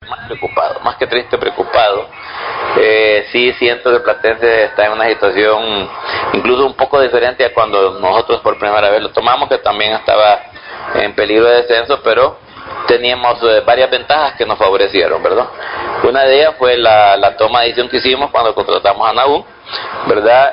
más preocupado, más que triste, preocupado. Sí siento que Platense está en una situación incluso un poco diferente a cuando nosotros por primera vez lo tomamos, que también estaba en peligro de descenso, pero teníamos varias ventajas que nos favorecieron, ¿verdad? Una de ellas fue la toma de decisión que hicimos cuando contratamos a Nahum, ¿verdad?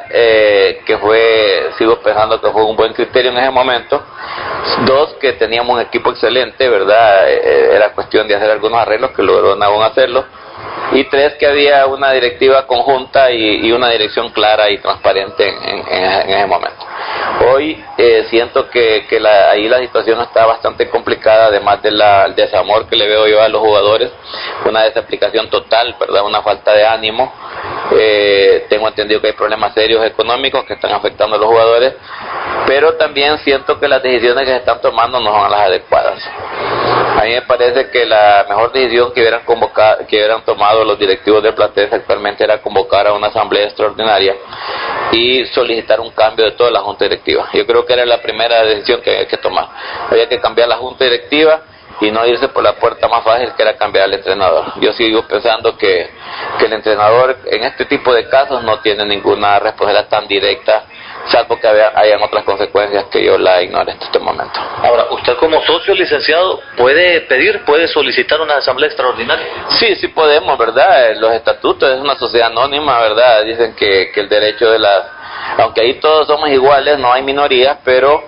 Sigo pensando que fue un buen criterio en ese momento. Dos, que teníamos un equipo excelente, ¿verdad? Era cuestión de hacer algunos arreglos que logró Nahum hacerlo. Y tres, que había una directiva conjunta y una dirección clara y transparente en ese momento. Hoy siento que ahí la situación está bastante complicada, además del desamor que le veo yo a los jugadores, una desaplicación total, ¿verdad? Una falta de ánimo. Tengo entendido que hay problemas serios económicos que están afectando a los jugadores, pero también siento que las decisiones que se están tomando no son las adecuadas. A mí me parece que la mejor decisión que hubieran tomado los directivos de Platense actualmente era convocar a una asamblea extraordinaria y solicitar un cambio de toda la junta directiva. Yo creo que era la primera decisión que había que tomar. Había que cambiar la junta directiva y no irse por la puerta más fácil, que era cambiar al entrenador. Yo sigo pensando que el entrenador en este tipo de casos no tiene ninguna responsabilidad tan directa, salvo que hayan otras consecuencias que yo la ignore en este momento. Ahora, usted como socio licenciado puede solicitar una asamblea extraordinaria. Sí podemos, ¿verdad? Los estatutos es una sociedad anónima, ¿verdad? Dicen que el derecho aunque ahí todos somos iguales, no hay minorías, pero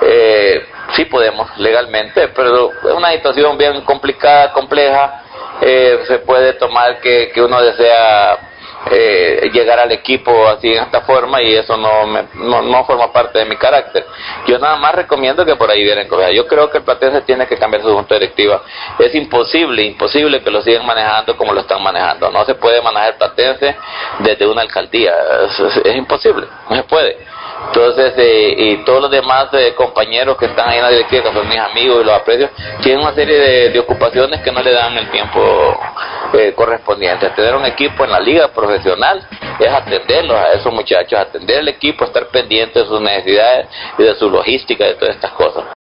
sí podemos legalmente, pero es una situación bien complicada, compleja. Se puede tomar que uno desea llegar al equipo así en esta forma, y eso no forma parte de mi carácter. Yo nada más recomiendo que por ahí vienen cosas. Yo creo que el Platense tiene que cambiar su junta directiva. Es imposible que lo sigan manejando como lo están manejando. No se puede manejar el Platense desde una alcaldía, es imposible, no se puede. Entonces, y todos los demás compañeros que están ahí en la directiva, que son mis amigos y los aprecio, tienen una serie de ocupaciones que no le dan el tiempo correspondiente. Tener un equipo en la liga profesional es atenderlos a esos muchachos, atender el equipo, estar pendiente de sus necesidades y de su logística, de todas estas cosas.